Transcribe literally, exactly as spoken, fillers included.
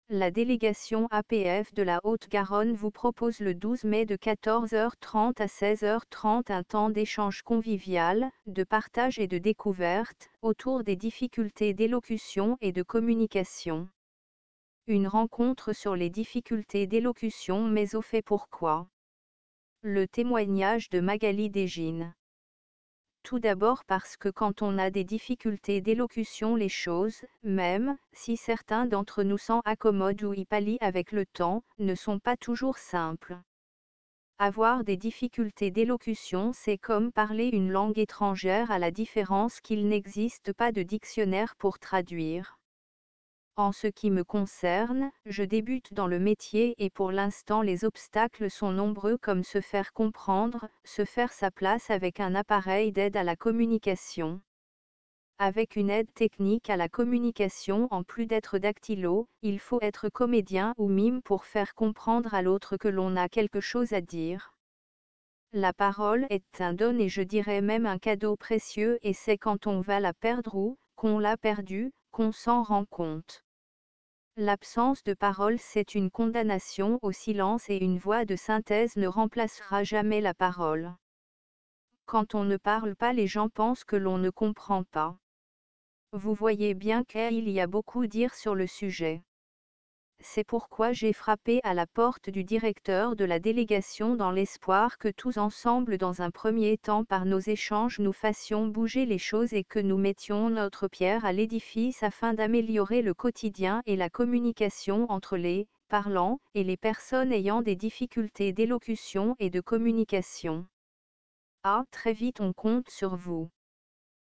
La délégation A P F de la Haute-Garonne vous propose le douze mai de quatorze heures trente à seize heures trente un temps d'échange convivial, de partage et de découverte, autour des difficultés d'élocution et de communication. Une rencontre sur les difficultés d'élocution mais au fait pourquoi. Le témoignage de Magali Desgines. Tout d'abord parce que quand on a des difficultés d'élocution, les choses, même si certains d'entre nous s'en accommodent ou y pallient avec le temps, ne sont pas toujours simples. Avoir des difficultés d'élocution, c'est comme parler une langue étrangère, à la différence qu'il n'existe pas de dictionnaire pour traduire. En ce qui me concerne, je débute dans le métier et pour l'instant les obstacles sont nombreux, comme se faire comprendre, se faire sa place avec un appareil d'aide à la communication. Avec une aide technique à la communication, en plus d'être dactylo, il faut être comédien ou mime pour faire comprendre à l'autre que l'on a quelque chose à dire. La parole est un don et je dirais même un cadeau précieux, et c'est quand on va la perdre ou qu'on l'a perdue qu'on s'en rend compte. L'absence de parole, c'est une condamnation au silence et une voix de synthèse ne remplacera jamais la parole. Quand on ne parle pas, les gens pensent que l'on ne comprend pas. Vous voyez bien qu'il y a beaucoup à dire sur le sujet. C'est pourquoi j'ai frappé à la porte du directeur de la délégation dans l'espoir que tous ensemble, dans un premier temps par nos échanges, nous fassions bouger les choses et que nous mettions notre pierre à l'édifice afin d'améliorer le quotidien et la communication entre les parlants et les personnes ayant des difficultés d'élocution et de communication. À très vite, on compte sur vous.